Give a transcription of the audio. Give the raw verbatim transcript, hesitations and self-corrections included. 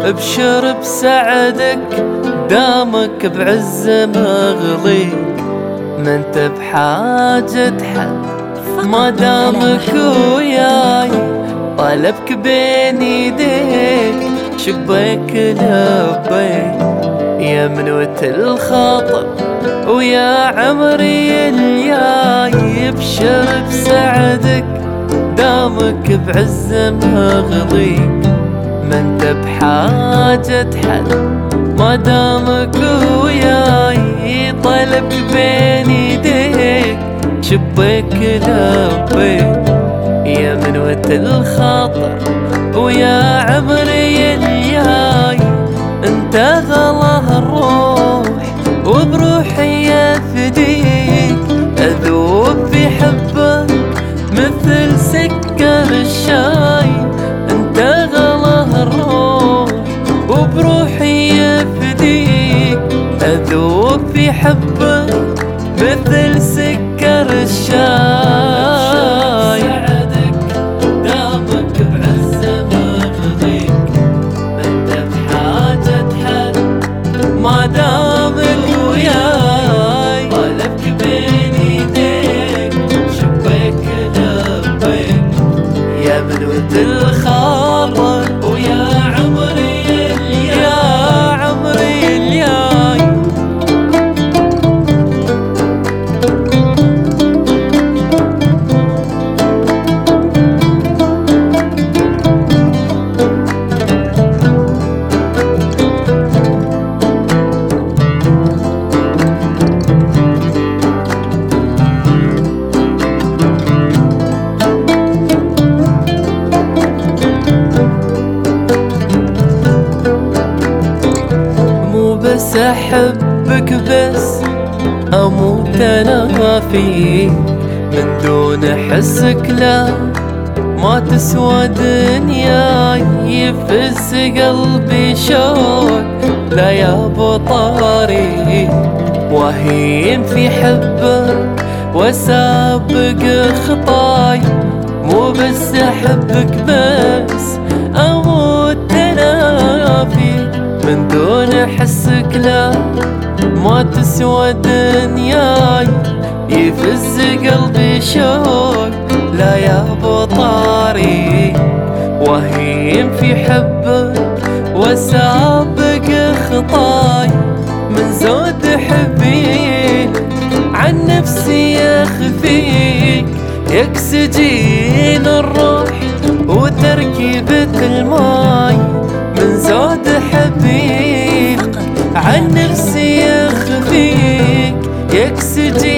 ابشر بسعدك دامك بعز مغلي، ما انت بحاجة حد ما دامك وياي. طلبك بين ايديك شبيك لبيك، يا منوة الخاطر ويا عمري الجاي. ابشر بسعدك دامك بعز مغليك، ما انت بحاجة حد ما دامك وياي. طلبك بين ايديك شبيك لبيك، يا منوة الخاطر ويا عمري الجاي. انت غلا الروح وبروحي افديك، اذوب في حبك مثل سكر الشاي. انت غلا الروح وبروحي افديك، اذوب في حبك مثل سكر الشاي. ما دامك وياي. طلبك بين ايديك شبيك لبيك، يا منوة الخاطر ويا عمري الجاي. يا عمري الجاي. بس احبك بس اموت انا فيك، من دون حسك لا ما تسوى دنياي. يفز قلبي شوق لا يا ابو طاري، وهيم في حبك وسابق خطاي. مو بس احبك بس اموت انا فيك، من دون حسك لا ما تسوى دنياي. يفز قلبي شوق لا يا ابو طاري، وهيم في حبك وسابق خطاي. من زود حبيك عن نفسي يخفيك، يكسجين الروح وتركيبة الماي. من زود حبيك عن نفسي يخفيك، يكسجين